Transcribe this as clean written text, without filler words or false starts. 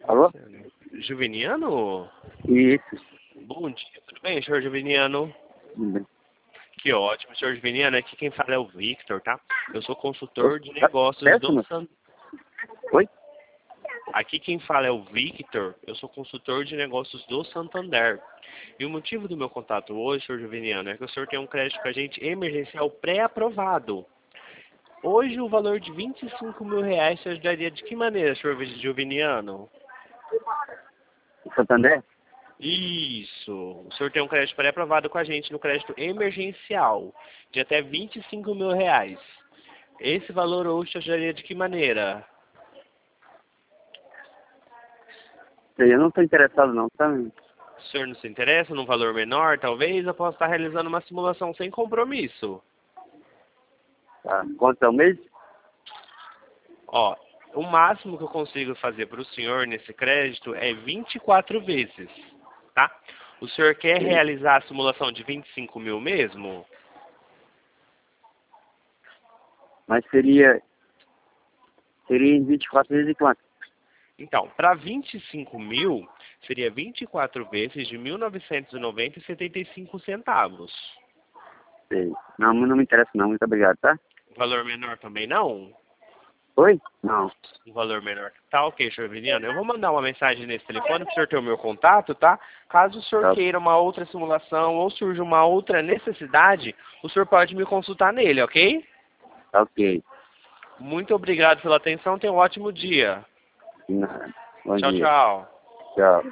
Alô? Juveniano? Isso. Bom dia, tudo bem, senhor Juveniano? Tudo bem. Que ótimo, senhor Juveniano. Aqui quem fala é o Victor, tá? Eu sou consultor de Tá negócios certo, do moço? Santander. Oi? Aqui quem fala é o Victor, eu sou consultor de negócios do Santander. E o motivo do meu contato hoje, senhor Juveniano, é que o senhor tem um crédito com a gente emergencial pré-aprovado. Hoje o valor de R$ 25.000 te ajudaria de que maneira, senhor Juveniano? Santander? Isso. O senhor tem um crédito pré-aprovado com a gente no crédito emergencial de até R$ 25.000. Esse valor hoje te ajudaria de que maneira? Eu não estou interessado não, tá? O senhor não se interessa num valor menor? Talvez eu possa estar realizando uma simulação sem compromisso. Tá. Quanto é o mês? Ó, o máximo que eu consigo fazer para o senhor nesse crédito é 24 vezes, tá? O senhor quer Sim. realizar a simulação de 25.000 mesmo? Mas seria em 24 vezes e quanto? Então, para 25.000, seria 24 vezes de 1.990,75 centavos. Sei. Não me interessa não, muito obrigado, tá? Valor menor também não? Oi? Não. Um valor menor. Tá ok, senhor Viliano. Eu vou mandar uma mensagem nesse telefone para o senhor ter o meu contato, tá? Caso o senhor Tá, queira uma outra simulação ou surja uma outra necessidade, o senhor pode me consultar nele, ok? tá ok. Muito obrigado pela atenção. Tenha um ótimo dia. Nada. Bom Tchau, dia. tchau. Tchau.